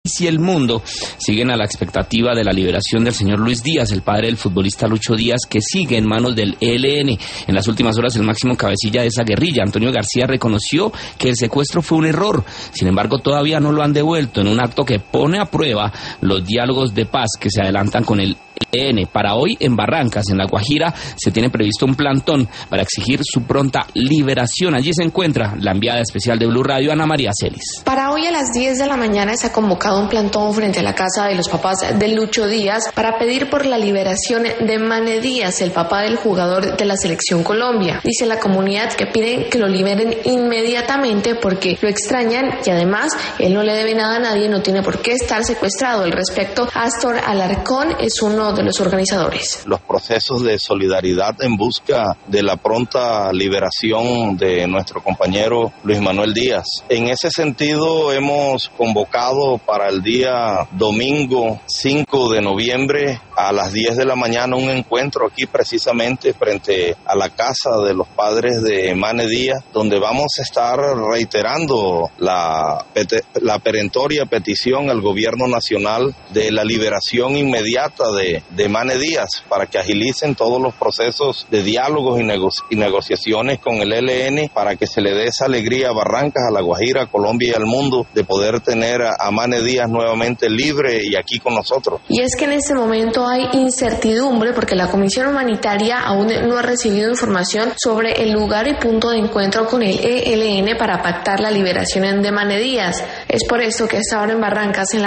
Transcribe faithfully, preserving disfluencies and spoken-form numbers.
y el mundo siguen a la expectativa de la liberación del señor Luis Díaz, el padre del futbolista Lucho Díaz, que sigue en manos del E L N. En las últimas horas, el máximo cabecilla de esa guerrilla, Antonio García, reconoció que el secuestro fue un error. Sin embargo, todavía no lo han devuelto, en un acto que pone a prueba los diálogos de paz que se adelantan con el E L N. Para hoy, en Barrancas, en La Guajira, se tiene previsto un plantón para exigir su pronta liberación. Allí se encuentra la enviada especial de Blue Radio, Ana María Celis. Para hoy a las diez de la mañana se ha convocado un plantón frente a la casa de los papás de Lucho Díaz para pedir por la liberación de Mane Díaz, el papá del jugador de la Selección Colombia. Dice la comunidad que piden que lo liberen inmediatamente porque lo extrañan y además él no le debe nada a nadie, no tiene por qué estar secuestrado. Al respecto, Astor Alarcón es uno de los organizadores. Los procesos de solidaridad en busca de la pronta liberación de nuestro compañero Luis Manuel Díaz. En ese sentido, hemos convocado para el día domingo cinco de noviembre a las diez de la mañana un encuentro aquí precisamente frente a la casa de los padres de Mane Díaz, donde vamos a estar reiterando la, la perentoria petición al gobierno nacional de la liberación inmediata de, de Mane Díaz para que agilicen todos los procesos de diálogos y, nego y negociaciones con el E L N para que se le dé esa alegría a Barrancas, a La Guajira, a Colombia y al mundo de poder tener a, a Mane Díaz nuevamente libre y aquí con nosotros. Y es que en este momento hay incertidumbre porque la Comisión Humanitaria aún no ha recibido información sobre el lugar y punto de encuentro con el E L N para pactar la liberación de Mane Díaz. Es por esto que hasta ahora en Barrancas, en la